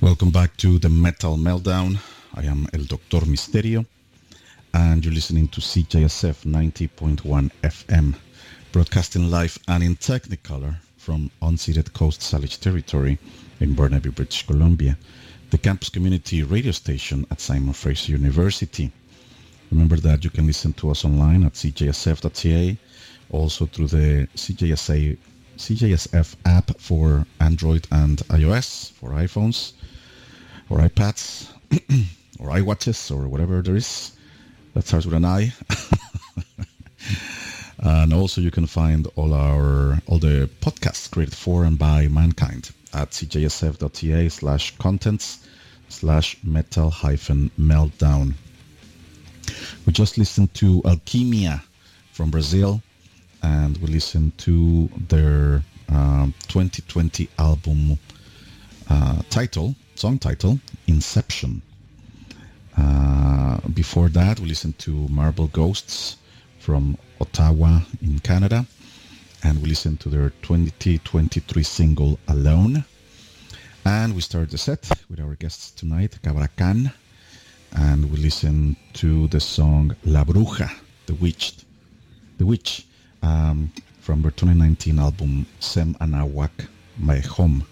Welcome back to the Metal Meltdown. I am El Doctor Misterio, and you're listening to CJSF 90.1 FM, broadcasting live and in Technicolor from unceded Coast Salish territory in Burnaby, British Columbia, the campus community radio station at Simon Fraser University. Remember that you can listen to us online at cjsf.ca, also through the CJSF app for Android and iOS, for iPhones, or iPads, or iWatches, or whatever there is that starts with an I. And also you can find all the podcasts created for and by mankind at cjsf.ca/contents/metal-meltdown. We just listened to Alquimia from Brazil, and we listened to their 2020 album song title, Inception. Before that, we listened to Marble Ghosts from Ottawa in Canada, and we listened to their 2023 single, Alone. And we started the set with our guests tonight, Cabra Khan, and we listened to the song La Bruja, The Witch, from their 2019 album, Sem Anahuac, My Home.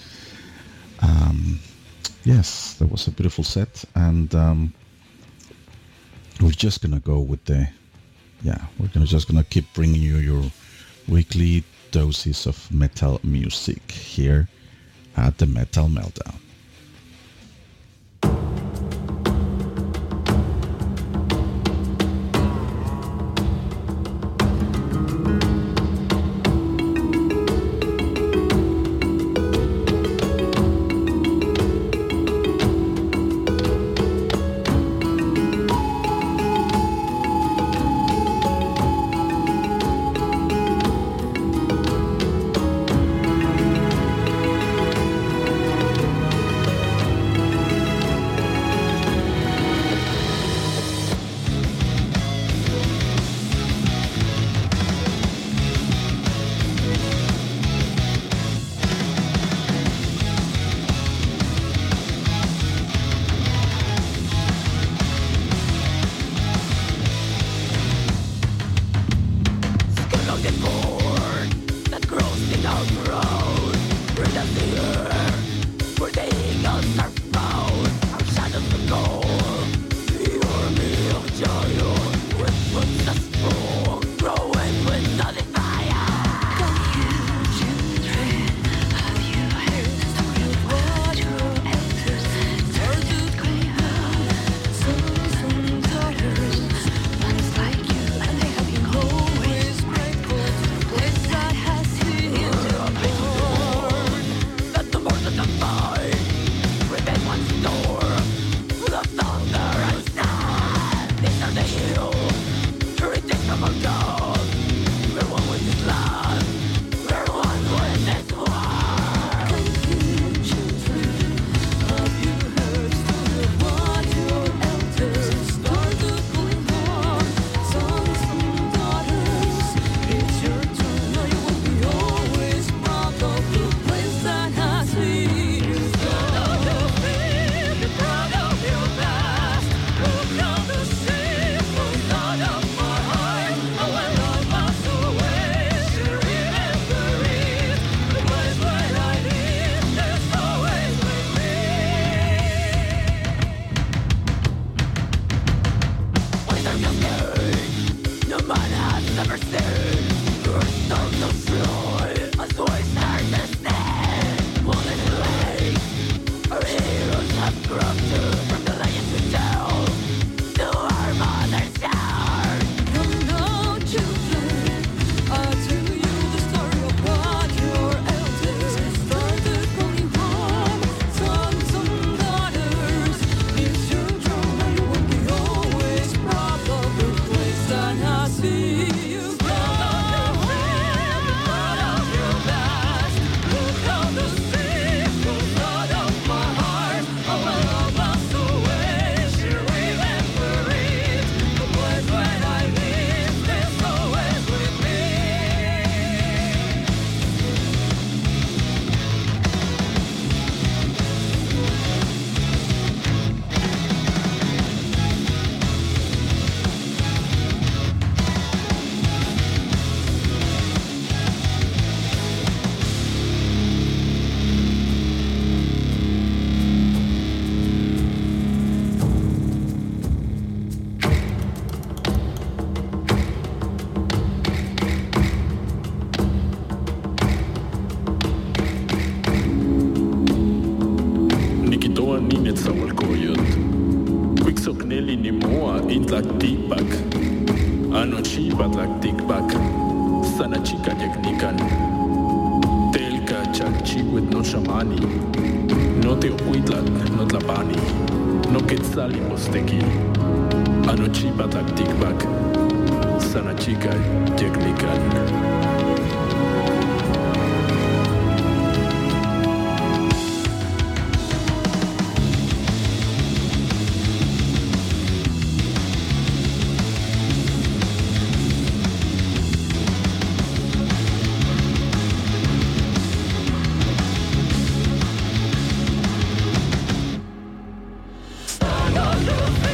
Yes, that was a beautiful set, and we're just gonna go with just gonna keep bringing you your weekly doses of metal music here at the Metal Meltdown. sawal koyot. Quick sok neli ni moa intlak tikbak. Ano chibat lak tikbak. Sana chica yeknikan. Telka chak chiwet no shamani. No te opuitlat no tlapani. No quetzali mosteki. Ano chibat lak tikbak. Sana chica yeknikan.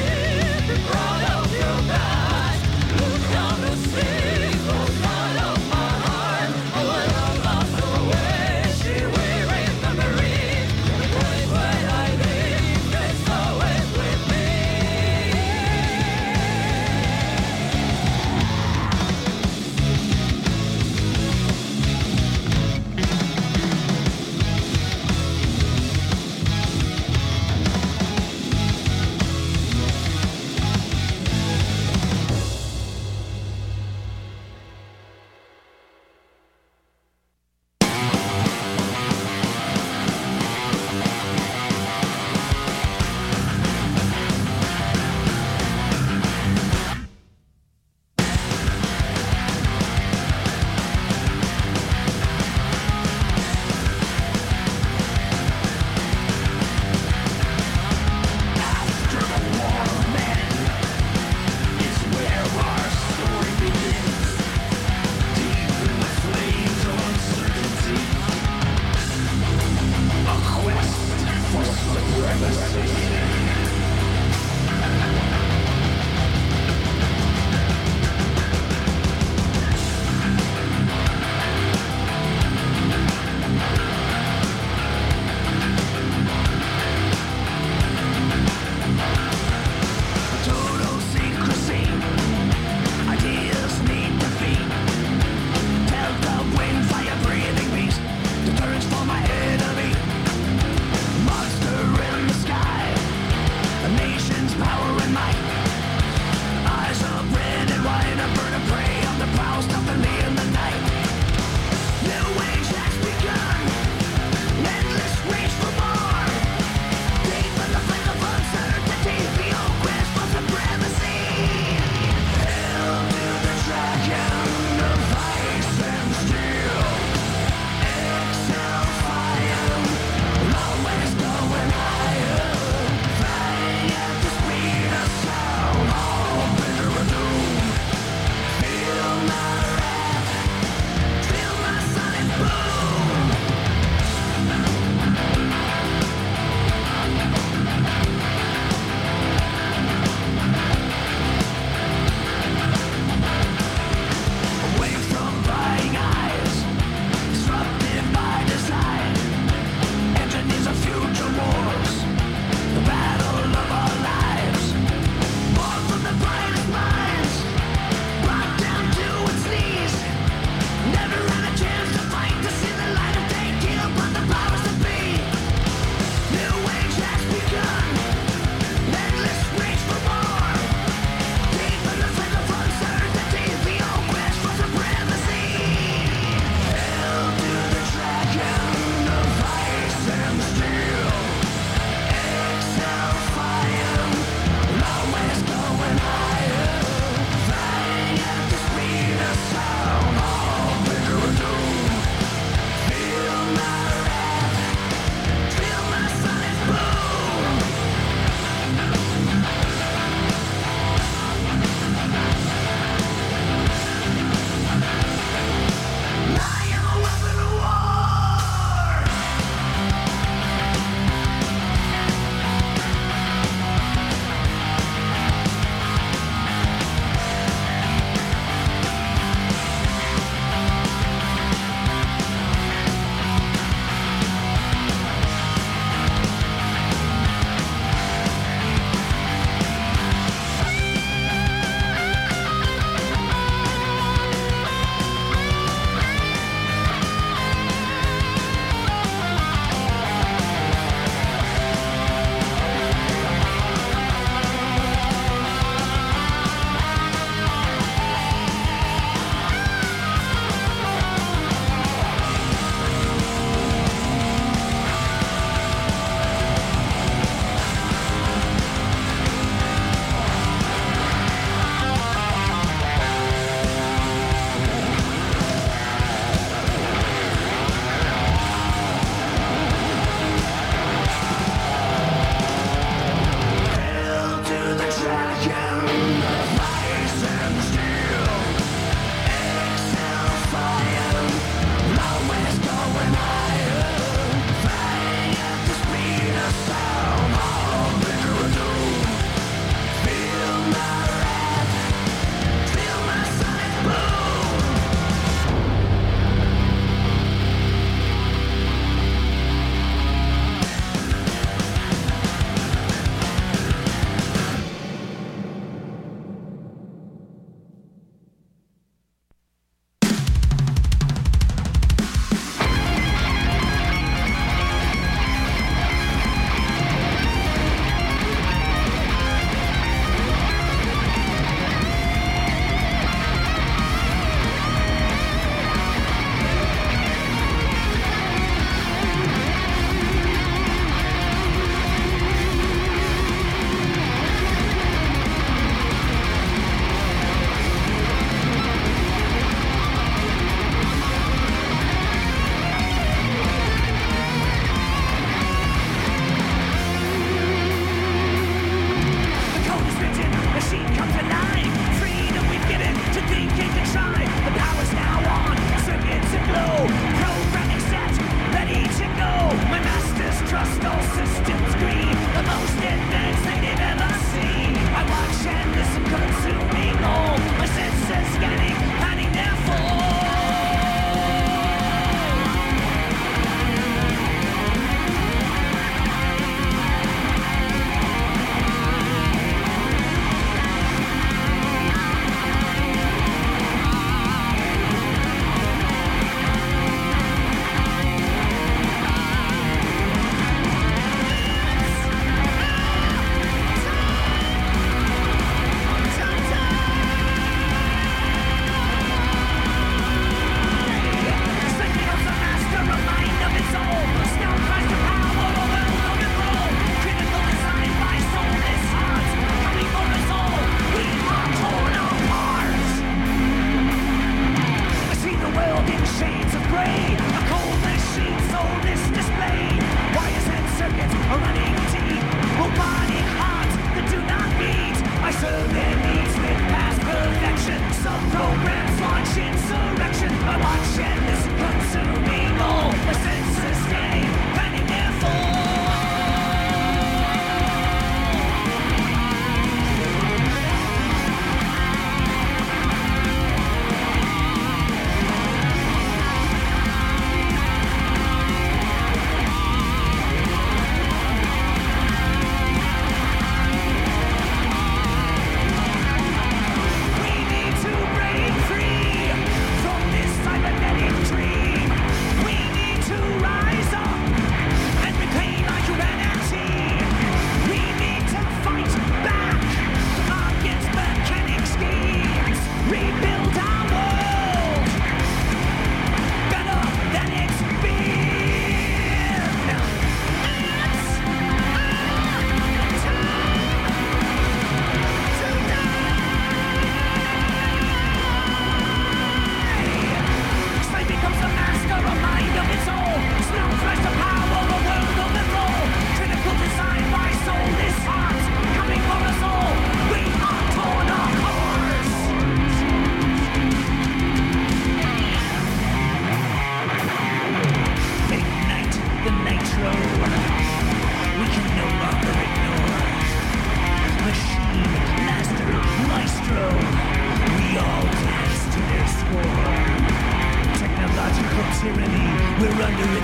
Proud of your past, look down to see who's not of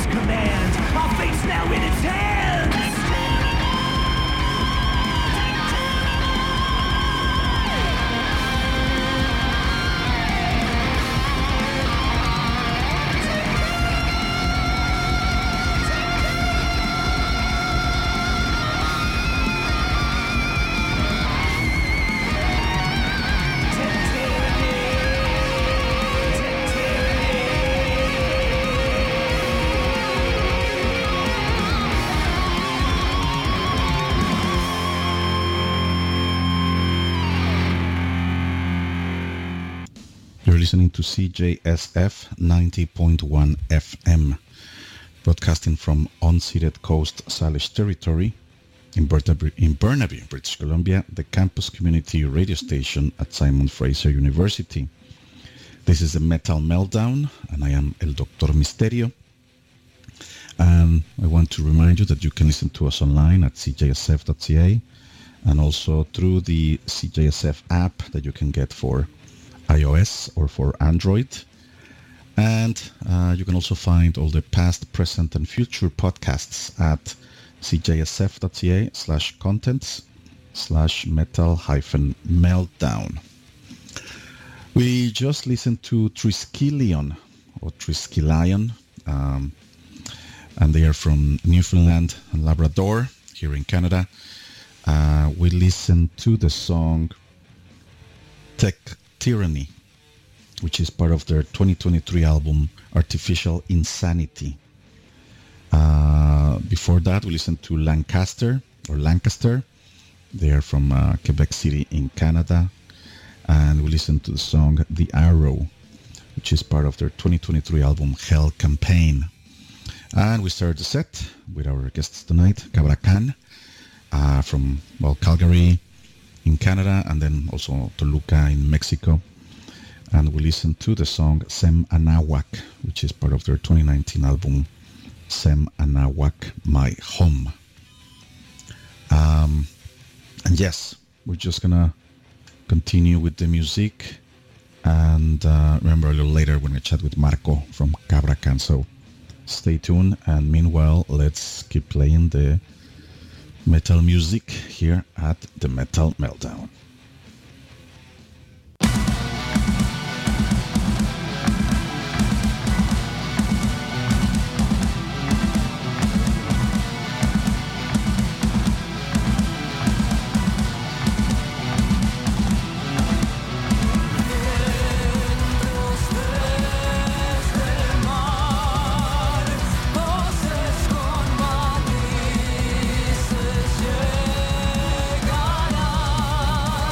its command. Our fate's now in its hands. You're listening to CJSF 90.1 FM, broadcasting from unceded Coast Salish territory in Burnaby, British Columbia, the campus community radio station at Simon Fraser University. This is the Metal Meltdown, and I am El Doctor Misterio. And I want to remind you that you can listen to us online at cjsf.ca and also through the CJSF app that you can get for iOS or for Android. And you can also find all the past, present, and future podcasts at cjsf.ca/contents/metal-meltdown. We just listened to Triskelion, or Triskelion, and they are from Newfoundland and Labrador here in Canada. We listened to the song Tech Tyranny, which is part of their 2023 album Artificial Insanity. Before that, we listened to Lancaster. They are from Quebec City in Canada. And we listened to the song The Arrow, which is part of their 2023 album Hell Campaign. And we started the set with our guests tonight, Cabra Khan, from Calgary in Canada, and then also Toluca in Mexico. And we listened to the song Sem Anahuac, which is part of their 2019 album Sem Anahuac, My Home. And yes, we're just gonna continue with the music, and remember a little later when we chat with Marco from Cabra Khan. So stay tuned, and meanwhile, let's keep playing the metal music here at the Metal Meltdown. Llegará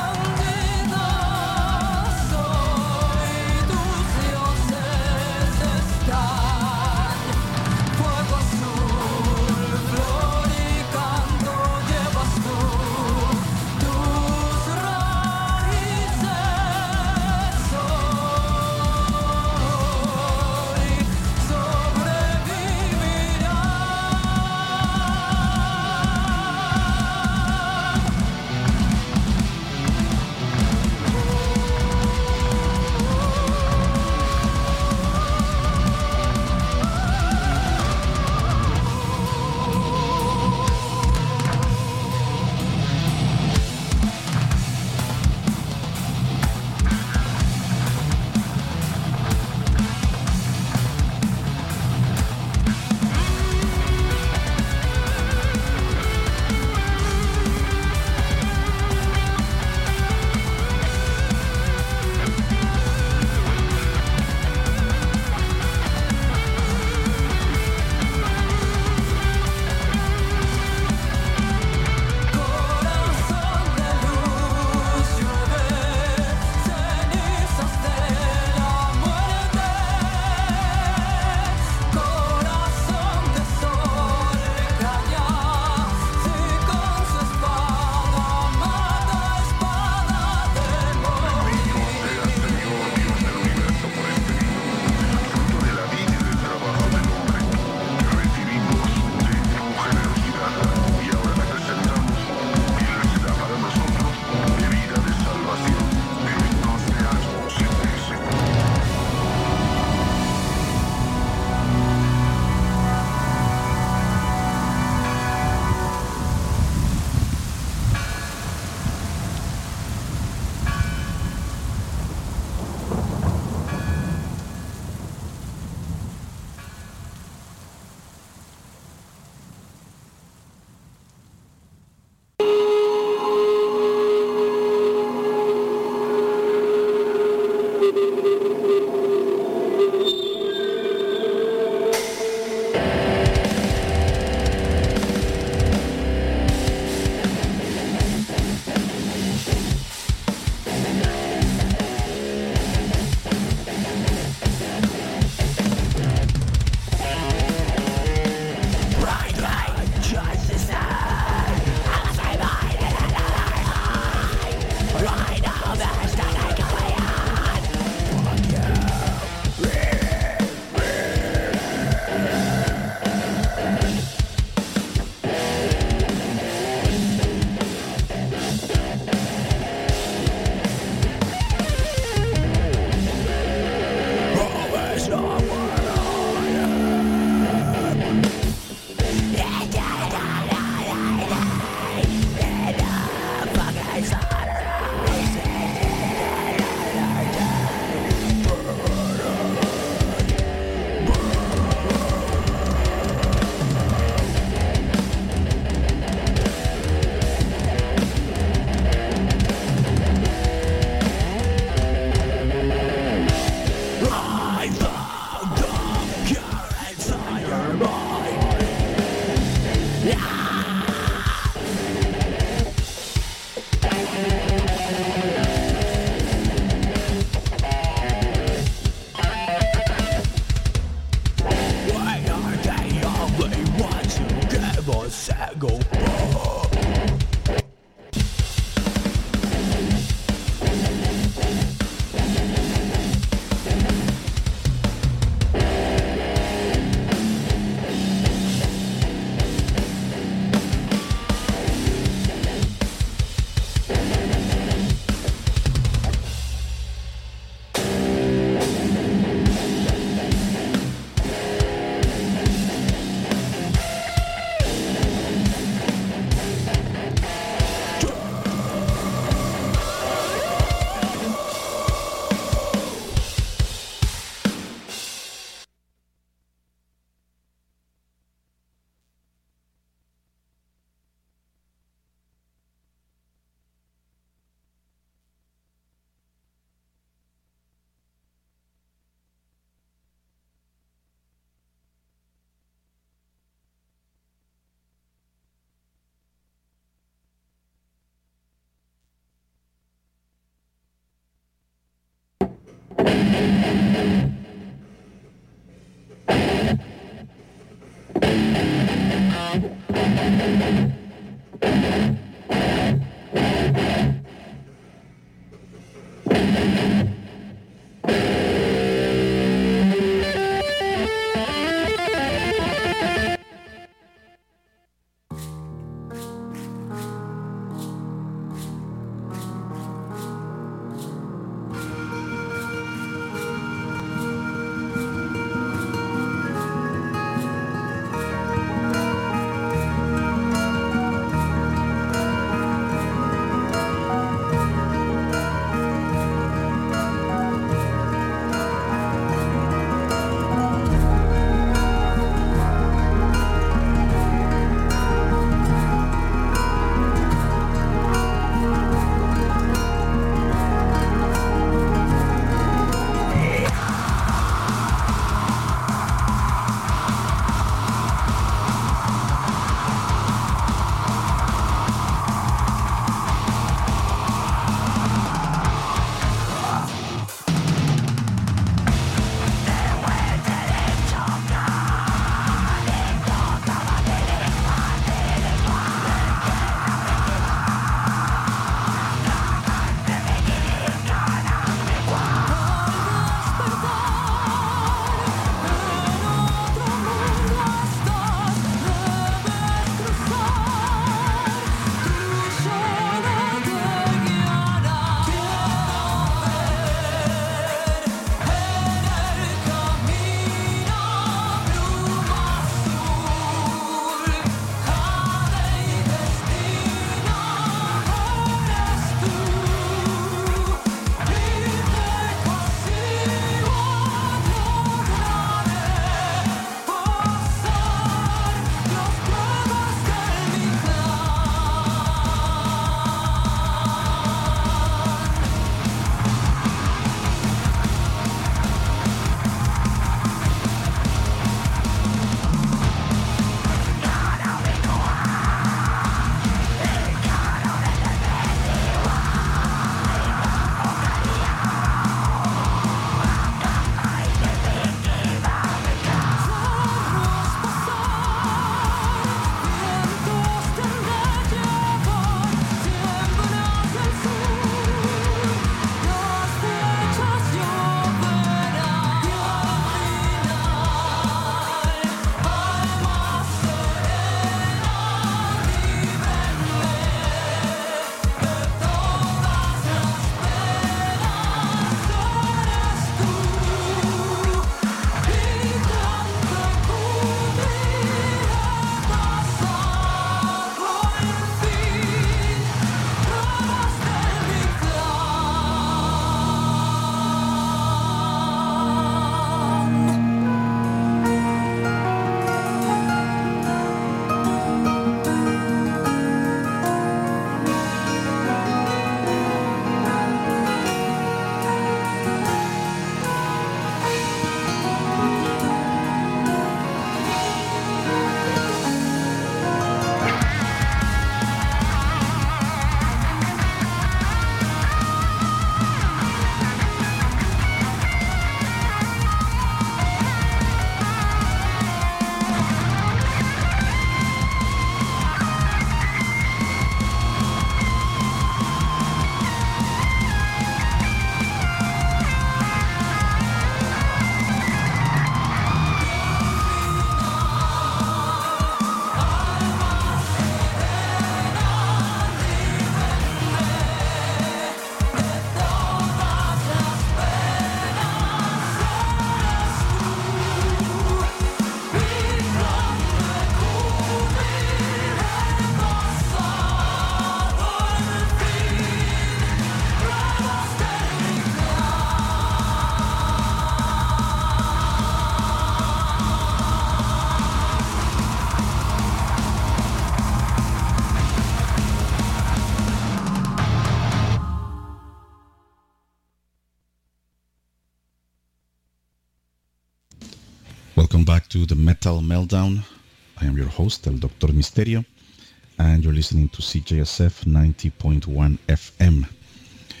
Welcome back to the Metal Meltdown. I am your host, El Dr. Misterio, and you're listening to CJSF 90.1 FM.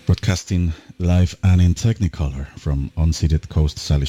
Broadcasting live and in Technicolor from unceded Coast Salish